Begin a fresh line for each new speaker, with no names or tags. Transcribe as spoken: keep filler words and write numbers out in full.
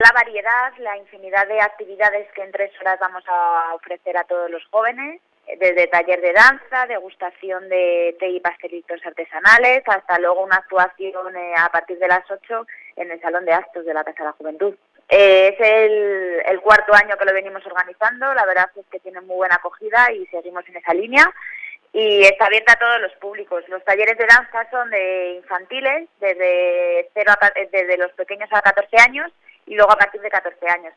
La variedad, la infinidad de actividades que en tres horas vamos a ofrecer a todos los jóvenes, desde taller de danza, degustación de té y pastelitos artesanales, hasta luego una actuación eh, a partir de las ocho en el Salón de Actos de la Casa de la Juventud. Eh, es el, el cuarto año que lo venimos organizando, la verdad es que tiene muy buena acogida y seguimos en esa línea. Y está abierta a todos los públicos. Los talleres de danza son de infantiles, desde, cero a, desde los pequeños a catorce años, y luego a partir de catorce años.